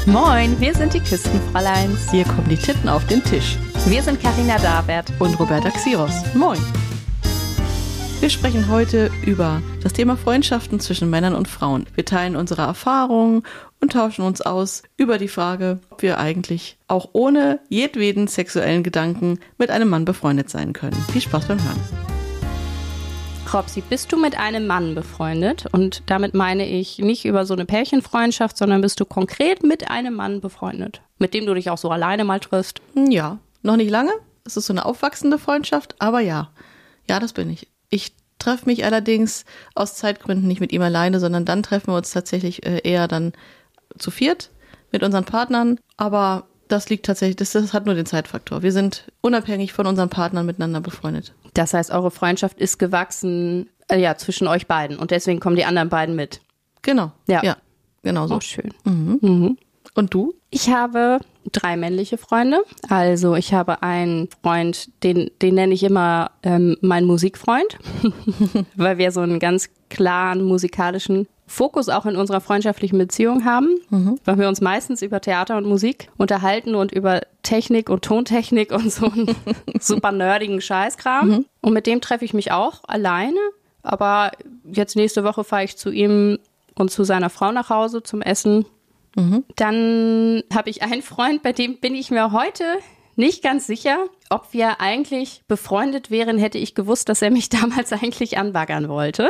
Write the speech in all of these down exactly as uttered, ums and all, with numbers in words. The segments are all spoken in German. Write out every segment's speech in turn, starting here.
Moin, wir sind die Küstenfräuleins. Hier kommen die Titten auf den Tisch. Wir sind Carina Dabert und Roberta Xiros. Moin. Wir sprechen heute über das Thema Freundschaften zwischen Männern und Frauen. Wir teilen unsere Erfahrungen und tauschen uns aus über die Frage, ob wir eigentlich auch ohne jedweden sexuellen Gedanken mit einem Mann befreundet sein können. Viel Spaß beim Hören. Robsi, bist du mit einem Mann befreundet? Und damit meine ich nicht über so eine Pärchenfreundschaft, sondern bist du konkret mit einem Mann befreundet, mit dem du dich auch so alleine mal triffst? Ja, noch nicht lange. Es ist so eine aufwachsende Freundschaft, aber ja. Ja, das bin ich. Ich treffe mich allerdings aus Zeitgründen nicht mit ihm alleine, sondern dann treffen wir uns tatsächlich eher dann zu viert mit unseren Partnern. Aber das liegt tatsächlich, das, das hat nur den Zeitfaktor. Wir sind unabhängig von unseren Partnern miteinander befreundet. Das heißt, eure Freundschaft ist gewachsen, äh, ja, zwischen euch beiden und deswegen kommen die anderen beiden mit. Genau, ja, ja genau so. Oh, schön. Mhm. Mhm. Und du? Ich habe drei männliche Freunde. Also ich habe einen Freund, den, den nenne ich immer ähm, mein Musikfreund, weil wir so einen ganz klaren musikalischen Fokus auch in unserer freundschaftlichen Beziehung haben, mhm. weil wir uns meistens über Theater und Musik unterhalten und über Technik und Tontechnik und so einen super nerdigen Scheißkram. Mhm. Und mit dem treffe ich mich auch alleine. Aber jetzt nächste Woche fahre ich zu ihm und zu seiner Frau nach Hause zum Essen. Mhm. Dann habe ich einen Freund, bei dem bin ich mir heute nicht ganz sicher, ob wir eigentlich befreundet wären, hätte ich gewusst, dass er mich damals eigentlich anbaggern wollte.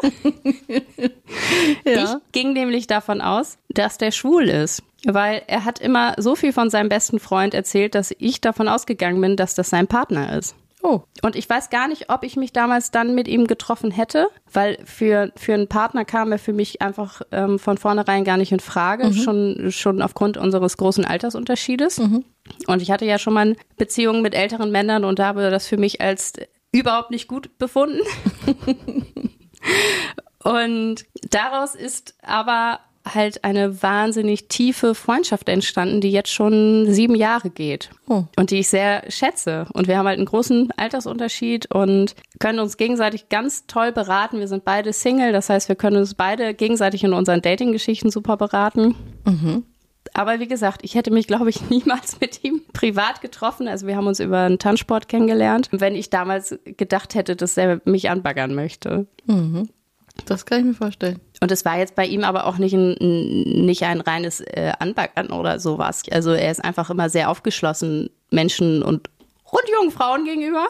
Ja. Ich ging nämlich davon aus, dass der schwul ist, weil er hat immer so viel von seinem besten Freund erzählt, dass ich davon ausgegangen bin, dass das sein Partner ist. Oh. Und ich weiß gar nicht, ob ich mich damals dann mit ihm getroffen hätte, weil für, für einen Partner kam er für mich einfach ähm, von vornherein gar nicht in Frage, mhm. schon, schon aufgrund unseres großen Altersunterschiedes. Mhm. Und ich hatte ja schon mal Beziehungen mit älteren Männern und habe das für mich als überhaupt nicht gut befunden. Und daraus ist aber halt eine wahnsinnig tiefe Freundschaft entstanden, die jetzt schon sieben Jahre geht. Oh. Und die ich sehr schätze. Und wir haben halt einen großen Altersunterschied und können uns gegenseitig ganz toll beraten. Wir sind beide Single, das heißt, wir können uns beide gegenseitig in unseren Dating-Geschichten super beraten. Mhm. Aber wie gesagt, ich hätte mich, glaube ich, niemals mit ihm privat getroffen. Also wir haben uns über einen Tanzsport kennengelernt, wenn ich damals gedacht hätte, dass er mich anbaggern möchte. Mhm. Das kann ich mir vorstellen. Und es war jetzt bei ihm aber auch nicht ein, nicht ein reines äh, Anbaggern oder sowas. Also er ist einfach immer sehr aufgeschlossen Menschen und, und jungen Frauen gegenüber.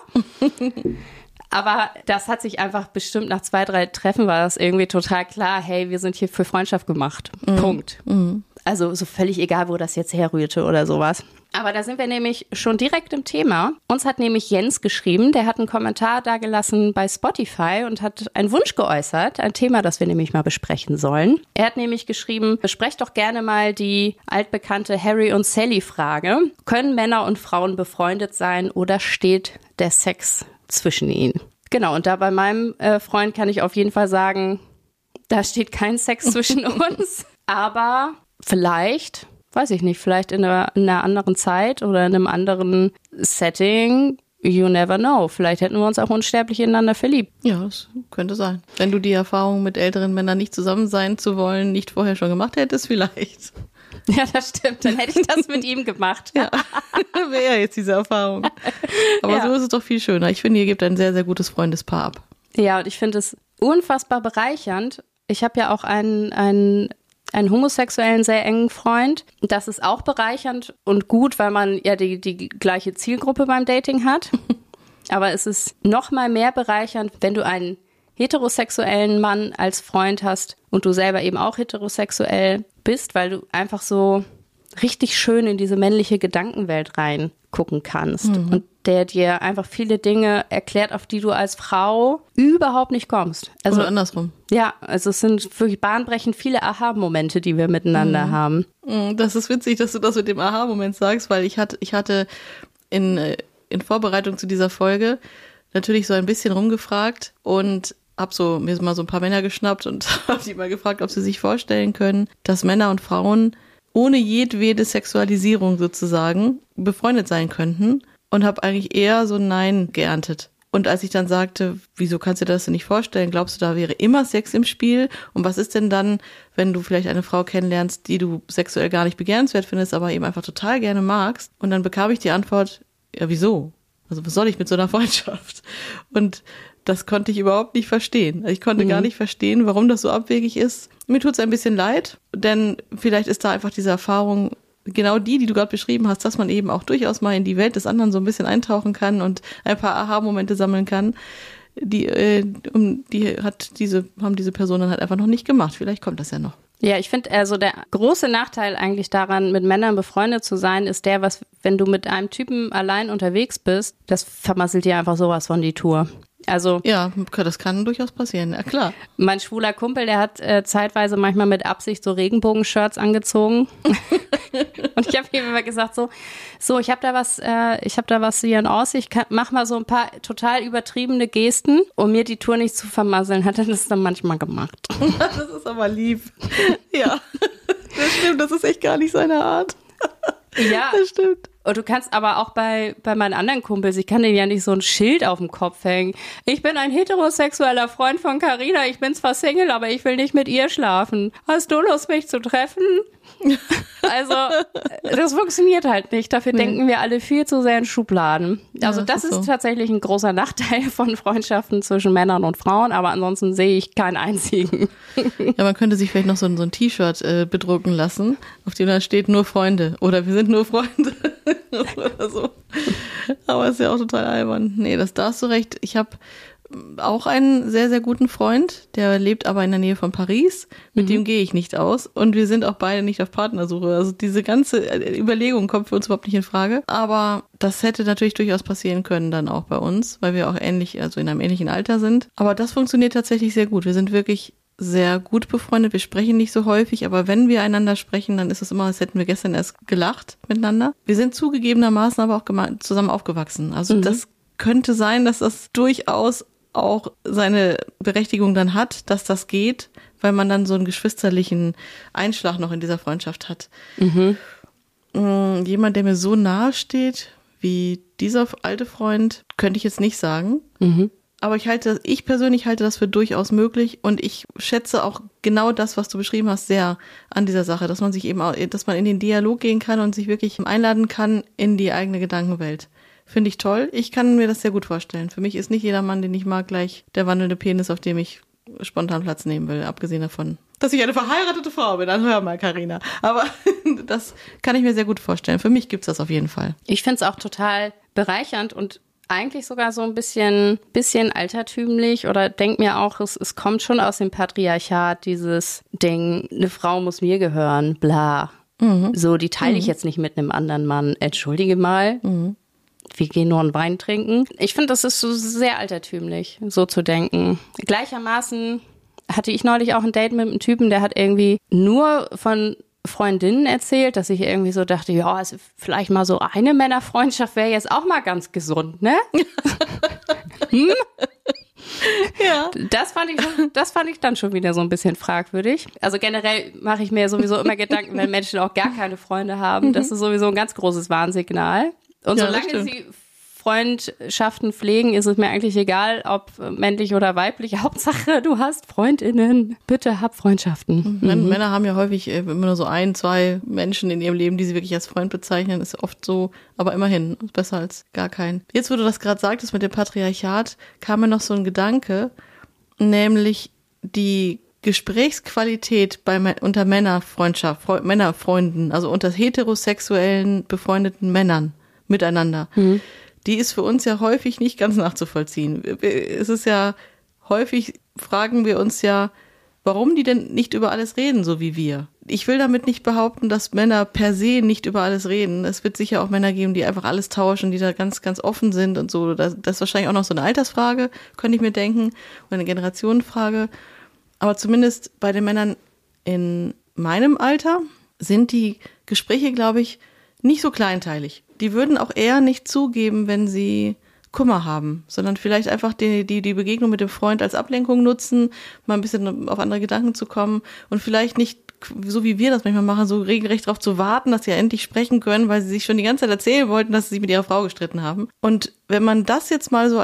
Aber das hat sich einfach bestimmt nach zwei, drei Treffen war das irgendwie total klar, hey, wir sind hier für Freundschaft gemacht. Mhm. Punkt. Mhm. Also so völlig egal, wo das jetzt herrührte oder sowas. Aber da sind wir nämlich schon direkt im Thema. Uns hat nämlich Jens geschrieben, der hat einen Kommentar dagelassen bei Spotify und hat einen Wunsch geäußert, ein Thema, das wir nämlich mal besprechen sollen. Er hat nämlich geschrieben, besprecht doch gerne mal die altbekannte Harry und Sally Frage. Können Männer und Frauen befreundet sein oder steht der Sex zwischen ihnen? Genau, und da bei meinem äh, Freund kann ich auf jeden Fall sagen, da steht kein Sex zwischen uns, aber vielleicht, weiß ich nicht, vielleicht in einer, in einer anderen Zeit oder in einem anderen Setting, you never know. Vielleicht hätten wir uns auch unsterblich ineinander verliebt. Ja, das könnte sein. Wenn du die Erfahrung mit älteren Männern nicht zusammen sein zu wollen, nicht vorher schon gemacht hättest, vielleicht. Ja, das stimmt. Dann hätte ich das mit ihm gemacht. Ja, wäre ja jetzt diese Erfahrung. Aber ja. So ist es doch viel schöner. Ich finde, ihr gebt ein sehr, sehr gutes Freundespaar ab. Ja, und ich finde es unfassbar bereichernd. Ich habe ja auch einen, einen einen homosexuellen, sehr engen Freund. Das ist auch bereichernd und gut, weil man ja die, die gleiche Zielgruppe beim Dating hat. Aber es ist noch mal mehr bereichernd, wenn du einen heterosexuellen Mann als Freund hast und du selber eben auch heterosexuell bist, weil du einfach so richtig schön in diese männliche Gedankenwelt reingucken kannst. Mhm. Und der dir einfach viele Dinge erklärt, auf die du als Frau überhaupt nicht kommst. Also oder andersrum. Ja, also es sind wirklich bahnbrechend viele Aha-Momente, die wir miteinander mhm. haben. Das ist witzig, dass du das mit dem Aha-Moment sagst, weil ich hatte, ich hatte in, in Vorbereitung zu dieser Folge natürlich so ein bisschen rumgefragt und hab so mir mal so ein paar Männer geschnappt und hab die mal gefragt, ob sie sich vorstellen können, dass Männer und Frauen ohne jedwede Sexualisierung sozusagen befreundet sein könnten. Und habe eigentlich eher so Nein geerntet. Und als ich dann sagte, wieso kannst du dir das denn nicht vorstellen? Glaubst du, da wäre immer Sex im Spiel? Und was ist denn dann, wenn du vielleicht eine Frau kennenlernst, die du sexuell gar nicht begehrenswert findest, aber eben einfach total gerne magst? Und dann bekam ich die Antwort, ja, wieso? Also was soll ich mit so einer Freundschaft? Und das konnte ich überhaupt nicht verstehen. Ich konnte mhm. gar nicht verstehen, warum das so abwegig ist. Mir tut es ein bisschen leid, denn vielleicht ist da einfach diese Erfahrung genau die, die du gerade beschrieben hast, dass man eben auch durchaus mal in die Welt des anderen so ein bisschen eintauchen kann und ein paar Aha-Momente sammeln kann. Die, äh, um, die hat diese, haben diese Personen halt einfach noch nicht gemacht. Vielleicht kommt das ja noch. Ja, ich finde, also der große Nachteil eigentlich daran, mit Männern befreundet zu sein, ist der, was, wenn du mit einem Typen allein unterwegs bist, das vermasselt dir einfach sowas von die Tour. Also ja, das kann durchaus passieren, ja klar. Mein schwuler Kumpel, der hat äh, zeitweise manchmal mit Absicht so Regenbogen-Shirts angezogen. Und ich habe ihm immer gesagt, so, so ich habe da was, äh, ich habe da was hier in Aussicht, kann, mach mal so ein paar total übertriebene Gesten, um mir die Tour nicht zu vermasseln. Hat er das dann manchmal gemacht. Das ist aber lieb. Ja, das stimmt, das ist echt gar nicht seine Art. Ja, das stimmt. Und du kannst aber auch bei, bei meinen anderen Kumpels, ich kann denen ja nicht so ein Schild auf dem Kopf hängen. Ich bin ein heterosexueller Freund von Carina, ich bin zwar Single, aber ich will nicht mit ihr schlafen. Hast du Lust, mich zu treffen? Also, das funktioniert halt nicht. Dafür nee. denken wir alle viel zu sehr in Schubladen. Also ja, das, das ist, ist so. tatsächlich ein großer Nachteil von Freundschaften zwischen Männern und Frauen, aber ansonsten sehe ich keinen einzigen. Ja, man könnte sich vielleicht noch so ein, so ein T-Shirt äh, bedrucken lassen, auf dem da steht nur Freunde oder wir sind nur Freunde oder so. Aber ist ja auch total albern. Nee, das da hast du recht. Ich habe auch einen sehr, sehr guten Freund, der lebt aber in der Nähe von Paris. Mit mhm. dem gehe ich nicht aus. Und wir sind auch beide nicht auf Partnersuche. Also diese ganze Überlegung kommt für uns überhaupt nicht in Frage. Aber das hätte natürlich durchaus passieren können dann auch bei uns, weil wir auch ähnlich, also in einem ähnlichen Alter sind. Aber das funktioniert tatsächlich sehr gut. Wir sind wirklich sehr gut befreundet. Wir sprechen nicht so häufig, aber wenn wir einander sprechen, dann ist es immer, als hätten wir gestern erst gelacht miteinander. Wir sind zugegebenermaßen aber auch geme- zusammen aufgewachsen. Also mhm. das könnte sein, dass das durchaus auch seine Berechtigung dann hat, dass das geht, weil man dann so einen geschwisterlichen Einschlag noch in dieser Freundschaft hat. Mhm. Jemand, der mir so nahe steht wie dieser alte Freund, könnte ich jetzt nicht sagen. Mhm. Aber ich halte, ich persönlich halte das für durchaus möglich und ich schätze auch genau das, was du beschrieben hast, sehr an dieser Sache, dass man sich eben auch, dass man in den Dialog gehen kann und sich wirklich einladen kann in die eigene Gedankenwelt. Finde ich toll. Ich kann mir das sehr gut vorstellen. Für mich ist nicht jeder Mann, den ich mag, gleich der wandelnde Penis, auf dem ich spontan Platz nehmen will, abgesehen davon, dass ich eine verheiratete Frau bin. Dann hör mal, Carina. Aber das kann ich mir sehr gut vorstellen. Für mich gibt's das auf jeden Fall. Ich finde es auch total bereichernd und eigentlich sogar so ein bisschen, bisschen altertümlich oder denk mir auch, es, es kommt schon aus dem Patriarchat, dieses Ding, eine Frau muss mir gehören, bla. Mhm. So, die teile ich mhm. jetzt nicht mit einem anderen Mann. Entschuldige mal. Mhm. Wir gehen nur einen Wein trinken. Ich finde, das ist so sehr altertümlich, so zu denken. Gleichermaßen hatte ich neulich auch ein Date mit einem Typen, der hat irgendwie nur von Freundinnen erzählt, dass ich irgendwie so dachte, ja, also vielleicht mal so eine Männerfreundschaft wäre jetzt auch mal ganz gesund, ne? hm? Ja. Das fand ich schon, das fand ich dann schon wieder so ein bisschen fragwürdig. Also generell mache ich mir sowieso immer Gedanken, wenn Menschen auch gar keine Freunde haben. Das ist sowieso ein ganz großes Warnsignal. Und ja, solange sie Freundschaften pflegen, ist es mir eigentlich egal, ob männlich oder weiblich. Hauptsache, du hast FreundInnen. Bitte hab Freundschaften. Mhm. Männer haben ja häufig immer nur so ein, zwei Menschen in ihrem Leben, die sie wirklich als Freund bezeichnen. Ist oft so, aber immerhin, ist besser als gar keinen. Jetzt, wo du das gerade sagtest mit dem Patriarchat, kam mir noch so ein Gedanke, nämlich die Gesprächsqualität bei unter Männerfreundschaft, Fre- Männerfreunden, also unter heterosexuellen befreundeten Männern miteinander. Mhm. Die ist für uns ja häufig nicht ganz nachzuvollziehen. Es ist ja häufig, fragen wir uns ja, warum die denn nicht über alles reden, so wie wir. Ich will damit nicht behaupten, dass Männer per se nicht über alles reden. Es wird sicher auch Männer geben, die einfach alles tauschen, die da ganz, ganz offen sind und so. Das, das ist wahrscheinlich auch noch so eine Altersfrage, könnte ich mir denken, oder eine Generationenfrage. Aber zumindest bei den Männern in meinem Alter sind die Gespräche, glaube ich, nicht so kleinteilig. Die würden auch eher nicht zugeben, wenn sie Kummer haben, sondern vielleicht einfach die, die, die Begegnung mit dem Freund als Ablenkung nutzen, mal ein bisschen auf andere Gedanken zu kommen und vielleicht nicht, so wie wir das manchmal machen, so regelrecht darauf zu warten, dass sie ja endlich sprechen können, weil sie sich schon die ganze Zeit erzählen wollten, dass sie sich mit ihrer Frau gestritten haben. Und wenn man das jetzt mal so als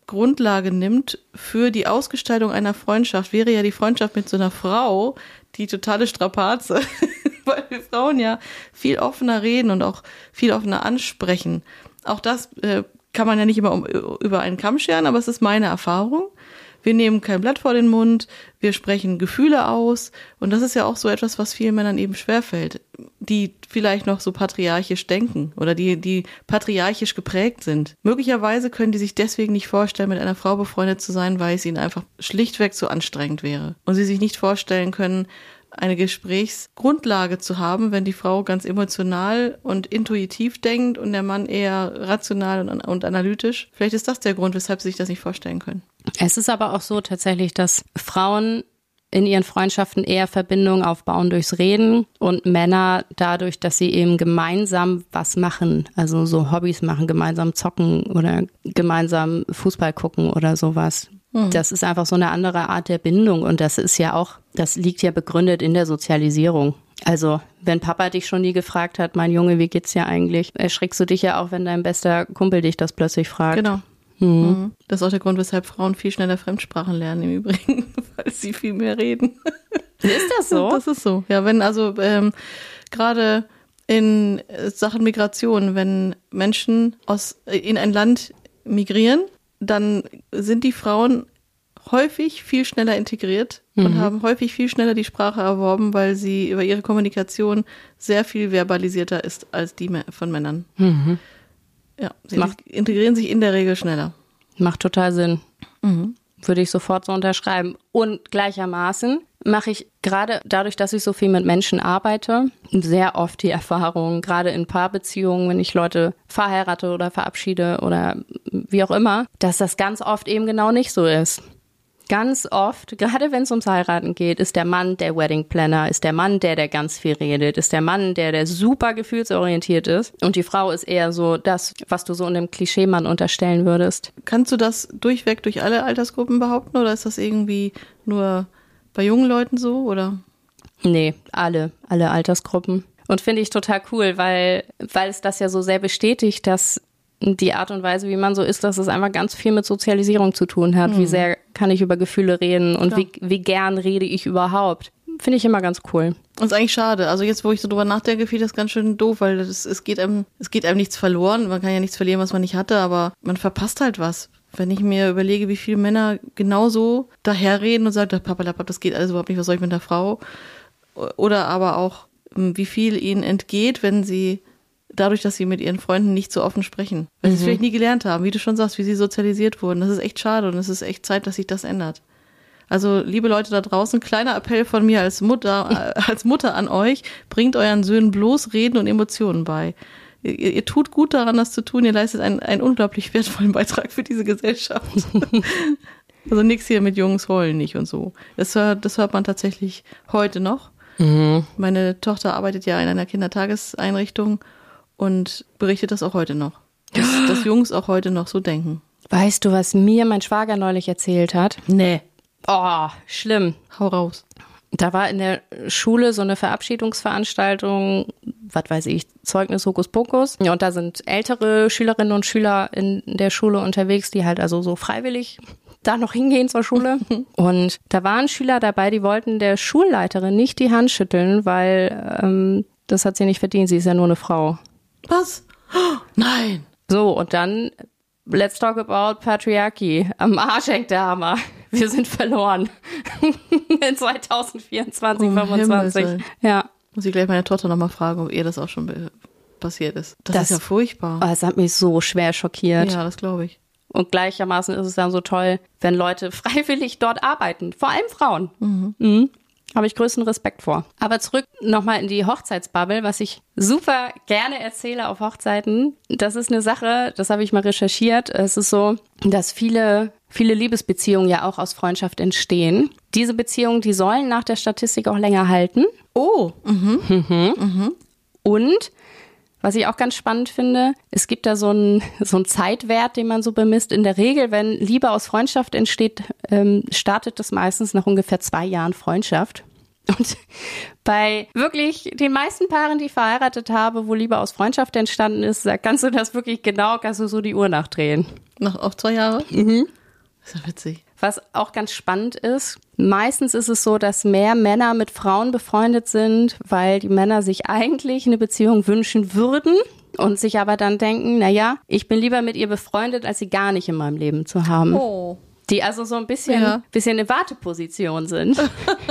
Grundlage nimmt für die Ausgestaltung einer Freundschaft, wäre ja die Freundschaft mit so einer Frau die totale Strapaze, weil wir Frauen ja viel offener reden und auch viel offener ansprechen. Auch das äh, kann man ja nicht immer um, über einen Kamm scheren, aber es ist meine Erfahrung. Wir nehmen kein Blatt vor den Mund, wir sprechen Gefühle aus und das ist ja auch so etwas, was vielen Männern eben schwerfällt, die vielleicht noch so patriarchisch denken oder die, die patriarchisch geprägt sind. Möglicherweise können die sich deswegen nicht vorstellen, mit einer Frau befreundet zu sein, weil es ihnen einfach schlichtweg zu anstrengend wäre und sie sich nicht vorstellen können, eine Gesprächsgrundlage zu haben, wenn die Frau ganz emotional und intuitiv denkt und der Mann eher rational und, und analytisch. Vielleicht ist das der Grund, weshalb sie sich das nicht vorstellen können. Es ist aber auch so tatsächlich, dass Frauen in ihren Freundschaften eher Verbindungen aufbauen durchs Reden und Männer dadurch, dass sie eben gemeinsam was machen, also so Hobbys machen, gemeinsam zocken oder gemeinsam Fußball gucken oder sowas. Das ist einfach so eine andere Art der Bindung und das ist ja auch, das liegt ja begründet in der Sozialisierung. Also wenn Papa dich schon nie gefragt hat, mein Junge, wie geht's dir eigentlich, erschrickst du dich ja auch, wenn dein bester Kumpel dich das plötzlich fragt. Genau. Mhm. Das ist auch der Grund, weshalb Frauen viel schneller Fremdsprachen lernen im Übrigen, weil sie viel mehr reden. Ist das so? Das ist so. Ja, wenn also ähm, gerade in Sachen Migration, wenn Menschen aus in ein Land migrieren, dann sind die Frauen häufig viel schneller integriert mhm. und haben häufig viel schneller die Sprache erworben, weil sie über ihre Kommunikation sehr viel verbalisierter ist als die von Männern. Mhm. Ja, sie Macht, integrieren sich in der Regel schneller. Macht total Sinn. Mhm. Würde ich sofort so unterschreiben. Und gleichermaßen mache ich gerade dadurch, dass ich so viel mit Menschen arbeite, sehr oft die Erfahrung, gerade in Paarbeziehungen, wenn ich Leute verheirate oder verabschiede oder wie auch immer, dass das ganz oft eben genau nicht so ist. Ganz oft, gerade wenn es ums Heiraten geht, ist der Mann der Wedding Planner, ist der Mann der, der ganz viel redet, ist der Mann der, der super gefühlsorientiert ist und die Frau ist eher so das, was du so in dem Klischee-Mann unterstellen würdest. Kannst du das durchweg durch alle Altersgruppen behaupten oder ist das irgendwie nur bei jungen Leuten so, oder? Nee, alle, alle Altersgruppen. Und finde ich total cool, weil, weil es das ja so sehr bestätigt, dass die Art und Weise, wie man so ist, dass es einfach ganz viel mit Sozialisierung zu tun hat. Mhm. Wie sehr kann ich über Gefühle reden und wie, wie gern rede ich überhaupt. Finde ich immer ganz cool. Und ist eigentlich schade. Also jetzt, wo ich so drüber nachdenke, finde ich das ganz schön doof, weil das, es geht einem, es geht einem nichts verloren. Man kann ja nichts verlieren, was man nicht hatte, aber man verpasst halt was. Wenn ich mir überlege, wie viele Männer genauso daherreden und sagen, Papalapap, das geht alles überhaupt nicht, was soll ich mit der Frau? Oder aber auch, wie viel ihnen entgeht, wenn sie dadurch, dass sie mit ihren Freunden nicht so offen sprechen. Weil sie es vielleicht nie gelernt haben, wie du schon sagst, wie sie sozialisiert wurden. Das ist echt schade und es ist echt Zeit, dass sich das ändert. Also, liebe Leute da draußen, kleiner Appell von mir als Mutter, als Mutter an euch, bringt euren Söhnen bloß Reden und Emotionen bei. Ihr, ihr tut gut daran, das zu tun. Ihr leistet einen, einen unglaublich wertvollen Beitrag für diese Gesellschaft. Also nix hier mit Jungs heulen nicht und so. Das, das hört man tatsächlich heute noch. Mhm. Meine Tochter arbeitet ja in einer Kindertageseinrichtung und berichtet das auch heute noch. Dass, dass Jungs auch heute noch so denken. Weißt du, was mir mein Schwager neulich erzählt hat? Nee. Oh, schlimm. Hau raus. Da war in der Schule so eine Verabschiedungsveranstaltung, was weiß ich, Zeugnis Hokuspokus. Ja, und da sind ältere Schülerinnen und Schüler in der Schule unterwegs, die halt also so freiwillig da noch hingehen zur Schule. Und da waren Schüler dabei, die wollten der Schulleiterin nicht die Hand schütteln, weil ähm, das hat sie nicht verdient, sie ist ja nur eine Frau. Was? Oh, nein. So, und dann, let's talk about Patriarchy. Am Arsch hängt der Hammer. Wir sind verloren. In zwanzig vierundzwanzig, oh, fünfundzwanzig. Ja. Muss ich gleich meine Tochter nochmal fragen, ob ihr das auch schon passiert ist. Das, das ist ja furchtbar. Oh, das hat mich so schwer schockiert. Ja, das glaube ich. Und gleichermaßen ist es dann so toll, wenn Leute freiwillig dort arbeiten. Vor allem Frauen. Mhm. Mhm. Habe ich größten Respekt vor. Aber zurück nochmal in die Hochzeitsbubble, was ich super gerne erzähle auf Hochzeiten. Das ist eine Sache, das habe ich mal recherchiert. Es ist so, dass viele, viele Liebesbeziehungen ja auch aus Freundschaft entstehen. Diese Beziehungen, die sollen nach der Statistik auch länger halten. Oh. Mhm. Mhm. Mhm. Und was ich auch ganz spannend finde, es gibt da so einen, so einen Zeitwert, den man so bemisst. In der Regel, wenn Liebe aus Freundschaft entsteht, ähm, startet das meistens nach ungefähr zwei Jahren Freundschaft. Und bei wirklich den meisten Paaren, die ich verheiratet habe, wo Liebe aus Freundschaft entstanden ist, da kannst du das wirklich genau, kannst du so die Uhr nachdrehen. Nach auf zwei Jahre? Mhm. Das ist ja witzig. Was auch ganz spannend ist, meistens ist es so, dass mehr Männer mit Frauen befreundet sind, weil die Männer sich eigentlich eine Beziehung wünschen würden und sich aber dann denken, naja, ich bin lieber mit ihr befreundet, als sie gar nicht in meinem Leben zu haben. Oh. Die also so ein bisschen, Ja. bisschen in Warteposition sind.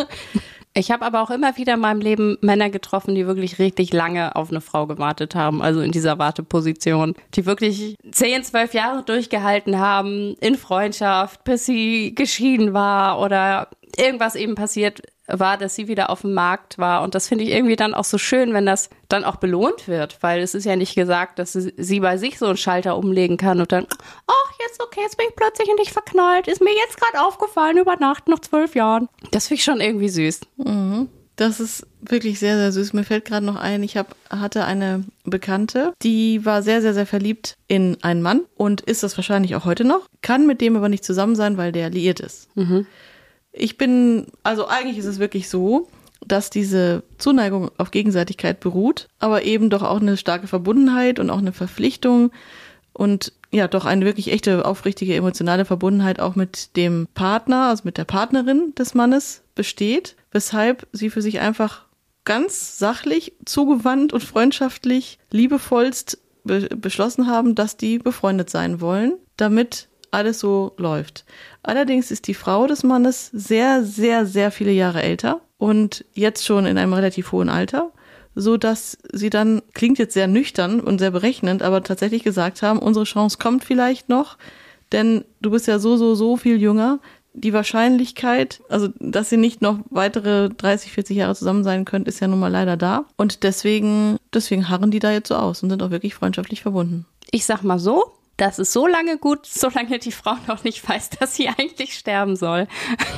Ich habe aber auch immer wieder in meinem Leben Männer getroffen, die wirklich richtig lange auf eine Frau gewartet haben, also in dieser Warteposition, die wirklich zehn, zwölf Jahre durchgehalten haben in Freundschaft, bis sie geschieden war oder irgendwas eben passiert war, dass sie wieder auf dem Markt war. Und das finde ich irgendwie dann auch so schön, wenn das dann auch belohnt wird, weil es ist ja nicht gesagt, dass sie, sie bei sich so einen Schalter umlegen kann und dann, ach, jetzt okay, jetzt bin ich plötzlich in dich verknallt, ist mir jetzt gerade aufgefallen über Nacht nach zwölf Jahren. Das finde ich schon irgendwie süß. Mhm. Das ist wirklich sehr, sehr süß. Mir fällt gerade noch ein, ich hab, hatte eine Bekannte, die war sehr, sehr, sehr verliebt in einen Mann und ist das wahrscheinlich auch heute noch, kann mit dem aber nicht zusammen sein, weil der liiert ist. Mhm. Ich bin, also eigentlich ist es wirklich so, dass diese Zuneigung auf Gegenseitigkeit beruht, aber eben doch auch eine starke Verbundenheit und auch eine Verpflichtung und ja, doch eine wirklich echte, aufrichtige, emotionale Verbundenheit auch mit dem Partner, also mit der Partnerin des Mannes besteht, weshalb sie für sich einfach ganz sachlich, zugewandt und freundschaftlich, liebevollst be- beschlossen haben, dass die befreundet sein wollen, damit alles so läuft. Allerdings ist die Frau des Mannes sehr, sehr, sehr viele Jahre älter und jetzt schon in einem relativ hohen Alter, so dass sie dann, klingt jetzt sehr nüchtern und sehr berechnend, aber tatsächlich gesagt haben, unsere Chance kommt vielleicht noch, denn du bist ja so, so, so viel jünger. Die Wahrscheinlichkeit, also dass ihr nicht noch weitere dreißig, vierzig Jahre zusammen sein könnt, ist ja nun mal leider da. Und deswegen, deswegen harren die da jetzt so aus und sind auch wirklich freundschaftlich verbunden. Ich sag mal so, das ist so lange gut, solange die Frau noch nicht weiß, dass sie eigentlich sterben soll.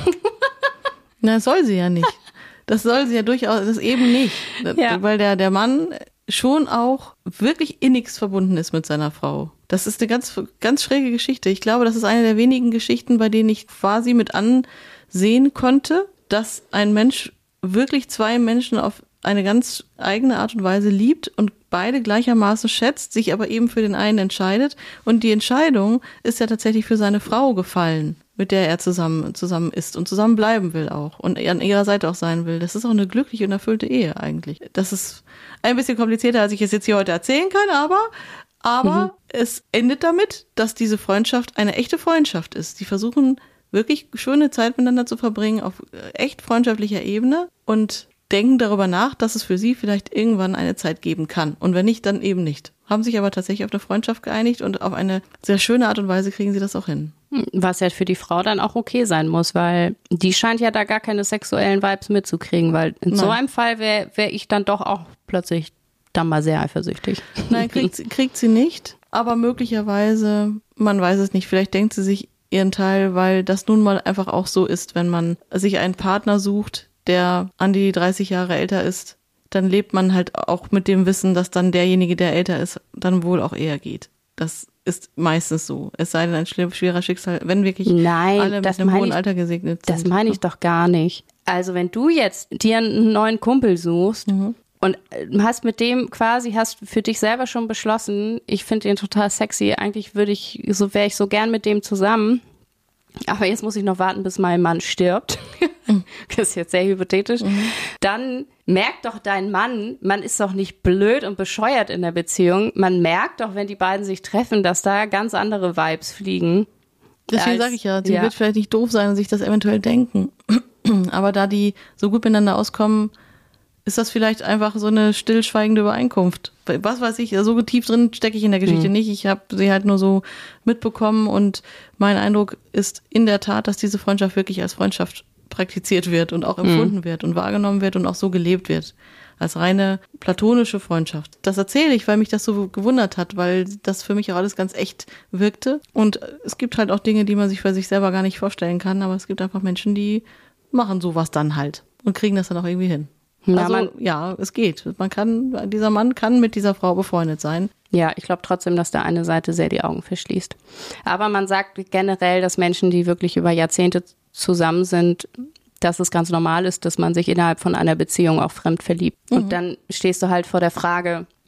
Na, das soll sie ja nicht. Das soll sie ja durchaus, das eben nicht. Ja. Weil der, der Mann schon auch wirklich innigst verbunden ist mit seiner Frau. Das ist eine ganz, ganz schräge Geschichte. Ich glaube, das ist eine der wenigen Geschichten, bei denen ich quasi mit ansehen konnte, dass ein Mensch wirklich zwei Menschen auf eine ganz eigene Art und Weise liebt und beide gleichermaßen schätzt, sich aber eben für den einen entscheidet. Und die Entscheidung ist ja tatsächlich für seine Frau gefallen, mit der er zusammen, zusammen ist und zusammen bleiben will auch und an ihrer Seite auch sein will. Das ist auch eine glückliche und erfüllte Ehe eigentlich. Das ist ein bisschen komplizierter, als ich es jetzt hier heute erzählen kann, aber, aber mhm. es endet damit, dass diese Freundschaft eine echte Freundschaft ist. Die versuchen wirklich schöne Zeit miteinander zu verbringen auf echt freundschaftlicher Ebene und denken darüber nach, dass es für sie vielleicht irgendwann eine Zeit geben kann. Und wenn nicht, dann eben nicht. Haben sich aber tatsächlich auf eine Freundschaft geeinigt und auf eine sehr schöne Art und Weise kriegen sie das auch hin. Was ja für die Frau dann auch okay sein muss, weil die scheint ja da gar keine sexuellen Vibes mitzukriegen, weil in Nein. so einem Fall wäre wär ich dann doch auch plötzlich dann mal sehr eifersüchtig. Nein, kriegt sie, kriegt sie nicht, aber möglicherweise, man weiß es nicht, vielleicht denkt sie sich ihren Teil, weil das nun mal einfach auch so ist, wenn man sich einen Partner sucht, der an die dreißig Jahre älter ist, dann lebt man halt auch mit dem Wissen, dass dann derjenige, der älter ist, dann wohl auch eher geht. Das ist meistens so. Es sei denn ein schwerer Schicksal, wenn wirklich Nein, alle mit einem hohen ich, Alter gesegnet sind. Das meine ich doch gar nicht. Also wenn du jetzt dir einen neuen Kumpel suchst mhm. und hast mit dem quasi, hast für dich selber schon beschlossen, ich finde den total sexy, eigentlich würde ich, so wäre ich so gern mit dem zusammen, aber jetzt muss ich noch warten, bis mein Mann stirbt. Das ist jetzt sehr hypothetisch. Mhm. Dann merkt doch dein Mann, man ist doch nicht blöd und bescheuert in der Beziehung. Man merkt doch, wenn die beiden sich treffen, dass da ganz andere Vibes fliegen. Deswegen sage ich ja, sie ja. wird vielleicht nicht doof sein und sich das eventuell denken. Aber da die so gut miteinander auskommen, ist das vielleicht einfach so eine stillschweigende Übereinkunft. Was weiß ich, so tief drin stecke ich in der Geschichte mhm. nicht. Ich habe sie halt nur so mitbekommen und mein Eindruck ist in der Tat, dass diese Freundschaft wirklich als Freundschaft praktiziert wird und auch empfunden mhm. wird und wahrgenommen wird und auch so gelebt wird. Als reine platonische Freundschaft. Das erzähle ich, weil mich das so gewundert hat, weil das für mich auch alles ganz echt wirkte. Und es gibt halt auch Dinge, die man sich für sich selber gar nicht vorstellen kann, aber es gibt einfach Menschen, die machen sowas dann halt und kriegen das dann auch irgendwie hin. Ja, also, man, ja, es geht. Man kann, dieser Mann kann mit dieser Frau befreundet sein. Ja, ich glaube trotzdem, dass da eine Seite sehr die Augen verschließt. Aber man sagt generell, dass Menschen, die wirklich über Jahrzehnte zusammen sind, dass es ganz normal ist, dass man sich innerhalb von einer Beziehung auch fremd verliebt. Mhm. Und dann stehst du halt vor der Frage,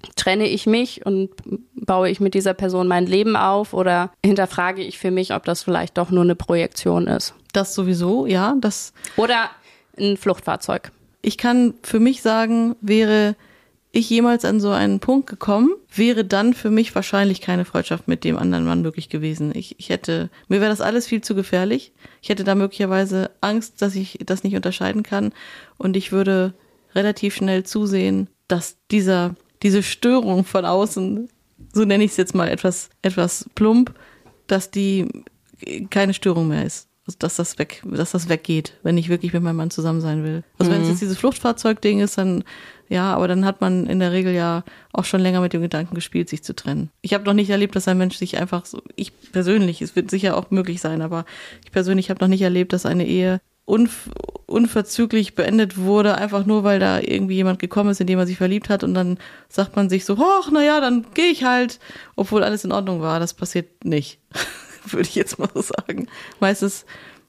trenne ich mich und baue ich mit dieser Person mein Leben auf oder hinterfrage ich für mich, ob das vielleicht doch nur eine Projektion ist. Das sowieso, ja. Das Oder ein Fluchtfahrzeug. Ich kann für mich sagen, wäre ich jemals an so einen Punkt gekommen, wäre dann für mich wahrscheinlich keine Freundschaft mit dem anderen Mann möglich gewesen. Ich, ich hätte, mir wäre das alles viel zu gefährlich. Ich hätte da möglicherweise Angst, dass ich das nicht unterscheiden kann. Und ich würde relativ schnell zusehen, dass dieser, diese Störung von außen, so nenne ich es jetzt mal etwas, etwas plump, dass die keine Störung mehr ist. Also, dass das weg, dass das weggeht, wenn ich wirklich mit meinem Mann zusammen sein will. Also mhm. wenn es jetzt dieses Fluchtfahrzeug-Ding ist, dann ja, aber dann hat man in der Regel ja auch schon länger mit dem Gedanken gespielt, sich zu trennen. Ich habe noch nicht erlebt, dass ein Mensch sich einfach so, ich persönlich, es wird sicher auch möglich sein, aber ich persönlich habe noch nicht erlebt, dass eine Ehe unv- unverzüglich beendet wurde, einfach nur, weil da irgendwie jemand gekommen ist, in den man sich verliebt hat und dann sagt man sich so, ach, na ja, dann gehe ich halt, obwohl alles in Ordnung war. Das passiert nicht. Würde ich jetzt mal so sagen. Meistens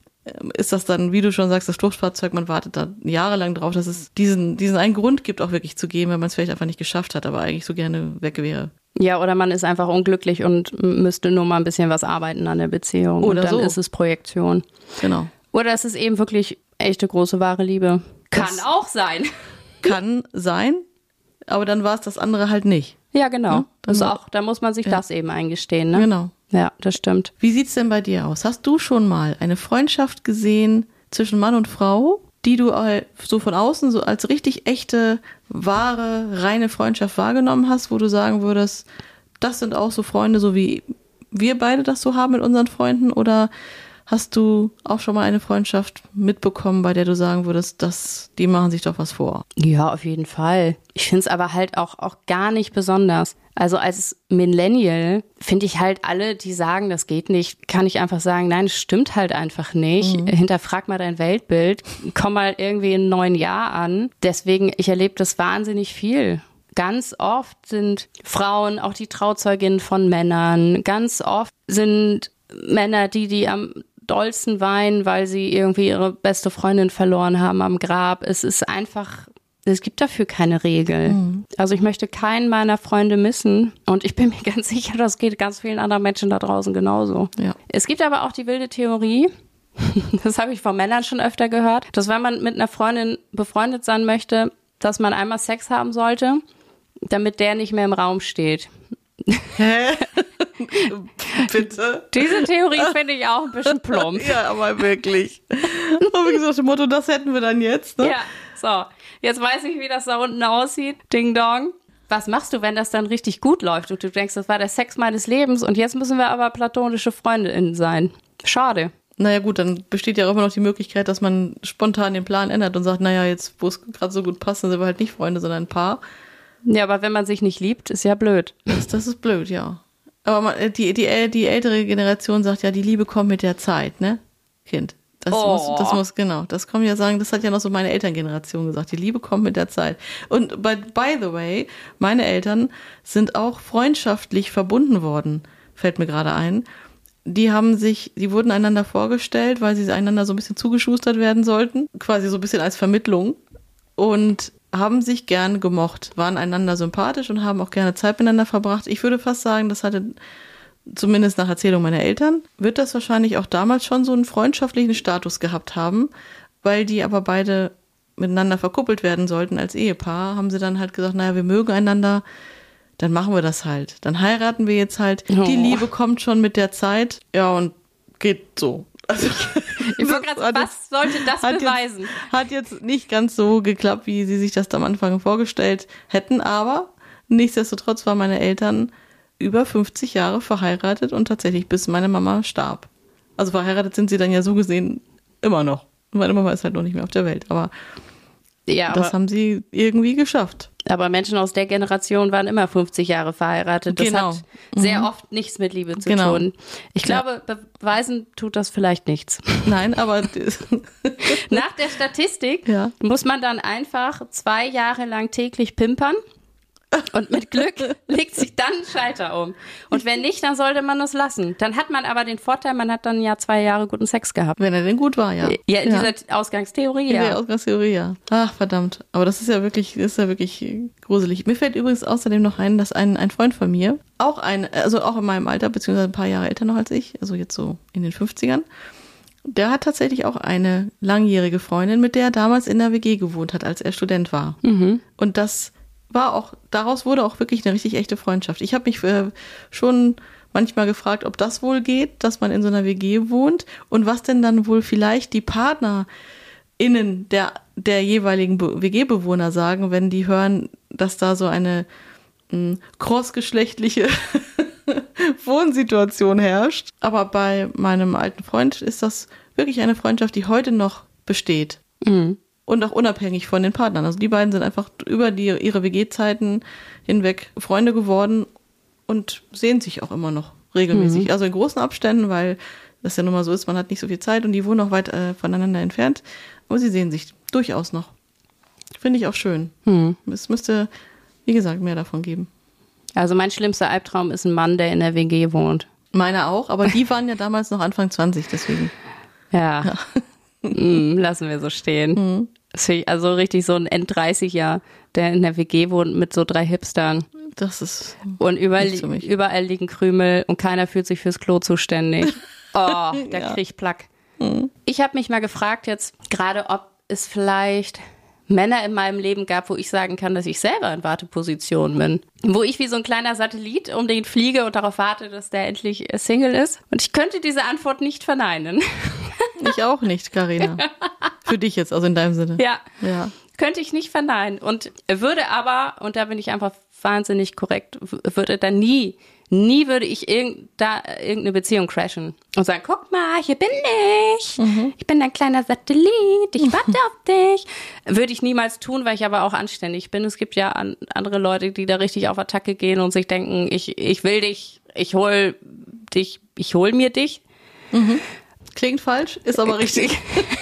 ist das dann, wie du schon sagst, das Fluchtfahrzeug, man wartet da jahrelang drauf, dass es diesen, diesen einen Grund gibt, auch wirklich zu gehen, weil man es vielleicht einfach nicht geschafft hat, aber eigentlich so gerne weg wäre. Ja, oder man ist einfach unglücklich und müsste nur mal ein bisschen was arbeiten an der Beziehung. Oder und dann so. ist es Projektion. Genau. Oder es ist eben wirklich echte große, wahre Liebe. Kann Das auch sein. Kann sein, aber dann war es das andere halt nicht. Ja, genau. Ja, das ist dann- auch, da muss man sich ja. das eben eingestehen, ne? Genau. Ja, das stimmt. Wie sieht's denn bei dir aus? Hast du schon mal eine Freundschaft gesehen zwischen Mann und Frau, die du all- so von außen so als richtig echte, wahre, reine Freundschaft wahrgenommen hast, wo du sagen würdest, das sind auch so Freunde, so wie wir beide das so haben mit unseren Freunden? Oder hast du auch schon mal eine Freundschaft mitbekommen, bei der du sagen würdest, das, die machen sich doch was vor? Ja, auf jeden Fall. Ich finde es aber halt auch, auch gar nicht besonders. Also als Millennial finde ich halt alle, die sagen, das geht nicht, kann ich einfach sagen, nein, es stimmt halt einfach nicht. Mhm. Hinterfrag mal dein Weltbild. Komm mal irgendwie in einem neuen Jahr an. Deswegen, ich erlebe das wahnsinnig viel. Ganz oft sind Frauen auch die Trauzeuginnen von Männern. Ganz oft sind Männer die, die am dollsten weinen, weil sie irgendwie ihre beste Freundin verloren haben am Grab. Es ist einfach, es gibt dafür keine Regel. Mhm. Also ich möchte keinen meiner Freunde missen und ich bin mir ganz sicher, das geht ganz vielen anderen Menschen da draußen genauso. Ja. Es gibt aber auch die wilde Theorie, das habe ich von Männern schon öfter gehört, dass wenn man mit einer Freundin befreundet sein möchte, dass man einmal Sex haben sollte, damit der nicht mehr im Raum steht. Hä? Bitte? Diese Theorie finde ich auch ein bisschen plump. Ja, aber wirklich. Aber wie gesagt, dem Motto, das hätten wir dann jetzt, ne? Ja, so. Jetzt weiß ich, wie das da unten aussieht. Ding dong. Was machst du, wenn das dann richtig gut läuft und du denkst, das war der Sex meines Lebens und jetzt müssen wir aber platonische FreundInnen sein? Schade. Naja gut, dann besteht ja auch immer noch die Möglichkeit, dass man spontan den Plan ändert und sagt, naja, jetzt, wo es gerade so gut passt, dann sind wir halt nicht Freunde, sondern ein Paar. Ja, aber wenn man sich nicht liebt, ist ja blöd. Das, das ist blöd, ja. Aber man, die, die, die ältere Generation sagt ja, die Liebe kommt mit der Zeit, ne? Kind. Das Oh. muss, das muss, genau. Das kommen ja sagen, das hat ja noch so meine Elterngeneration gesagt. Die Liebe kommt mit der Zeit. Und by, by the way, meine Eltern sind auch freundschaftlich verbunden worden, fällt mir gerade ein. Die haben sich, die wurden einander vorgestellt, weil sie einander so ein bisschen zugeschustert werden sollten. Quasi so ein bisschen als Vermittlung. Und haben sich gern gemocht, waren einander sympathisch und haben auch gerne Zeit miteinander verbracht. Ich würde fast sagen, das hatte, zumindest nach Erzählung meiner Eltern, wird das wahrscheinlich auch damals schon so einen freundschaftlichen Status gehabt haben, weil die aber beide miteinander verkuppelt werden sollten als Ehepaar, haben sie dann halt gesagt, naja, wir mögen einander, dann machen wir das halt. Dann heiraten wir jetzt halt. Oh. Die Liebe kommt schon mit der Zeit. Ja, und geht so. Also, Ich wollte gerade sagen, was sollte das hat beweisen? Jetzt, hat jetzt nicht ganz so geklappt, wie sie sich das am Anfang vorgestellt hätten, aber nichtsdestotrotz waren meine Eltern über fünfzig Jahre verheiratet und tatsächlich bis meine Mama starb. Also verheiratet sind sie dann ja so gesehen immer noch. Meine Mama ist halt noch nicht mehr auf der Welt, aber Ja, das aber, haben sie irgendwie geschafft. aber Menschen aus der Generation waren immer fünfzig Jahre verheiratet. Das Genau. hat sehr oft nichts mit Liebe zu Genau. tun. Ich glaube, beweisen tut das vielleicht nichts. Nein, aber Nach der Statistik Ja. muss man dann einfach zwei Jahre lang täglich pimpern Und mit Glück legt sich dann ein Schalter um. Und wenn nicht, dann sollte man es lassen. Dann hat man aber den Vorteil, man hat dann ja zwei Jahre guten Sex gehabt. Wenn er denn gut war, ja. Ja, in ja. dieser Ausgangstheorie, In ja. der Ausgangstheorie, ja. Ach, verdammt. Aber das ist ja wirklich, ist ja wirklich gruselig. Mir fällt übrigens außerdem noch ein, dass ein, ein Freund von mir, auch ein, also auch in meinem Alter, beziehungsweise ein paar Jahre älter noch als ich, also jetzt so in den fünfzigern, der hat tatsächlich auch eine langjährige Freundin, mit der er damals in der W G gewohnt hat, als er Student war. Mhm. Und das war auch, daraus wurde auch wirklich eine richtig echte Freundschaft. Ich habe mich äh, schon manchmal gefragt, ob das wohl geht, dass man in so einer W G wohnt und was denn dann wohl vielleicht die PartnerInnen der, der jeweiligen W G-Bewohner sagen, wenn die hören, dass da so eine mh, crossgeschlechtliche Wohnsituation herrscht. Aber bei meinem alten Freund ist das wirklich eine Freundschaft, die heute noch besteht. Mhm. Und auch unabhängig von den Partnern. Also die beiden sind einfach über die, ihre W G-Zeiten hinweg Freunde geworden und sehen sich auch immer noch regelmäßig. Mhm. Also in großen Abständen, weil das ja nun mal so ist, man hat nicht so viel Zeit und die wohnen auch weit äh, voneinander entfernt. Aber sie sehen sich durchaus noch. Finde ich auch schön. Mhm. Es müsste, wie gesagt, mehr davon geben. Also mein schlimmster Albtraum ist ein Mann, der in der W G wohnt. Meine auch, aber die waren ja damals noch Anfang zwanzig, deswegen. Ja. ja. Mm, lassen wir so stehen. Mhm. Also richtig so ein End dreißiger, der in der W G wohnt mit so drei Hipstern. Das ist und überall, überall liegen Krümel und keiner fühlt sich fürs Klo zuständig. Oh, da ja. krieg ich Plack. Mhm. Ich habe mich mal gefragt jetzt gerade, ob es vielleicht Männer in meinem Leben gab, wo ich sagen kann, dass ich selber in Warteposition bin. Wo ich wie so ein kleiner Satellit um den fliege und darauf warte, dass der endlich Single ist. Und ich könnte diese Antwort nicht verneinen. Ich auch nicht, Carina. Für dich jetzt, also in deinem Sinne. Ja. ja. Könnte ich nicht verneinen. Und würde aber, und da bin ich einfach wahnsinnig korrekt, würde dann nie, nie würde ich irgend, da, irgendeine Beziehung crashen und sagen, guck mal, hier bin ich. Mhm. Ich bin dein kleiner Satellit, ich warte auf dich. Würde ich niemals tun, weil ich aber auch anständig bin. Es gibt ja an, andere Leute, die da richtig auf Attacke gehen und sich denken, ich, ich will dich, ich hol dich, ich hol mir dich. Mhm. Klingt falsch, ist aber richtig.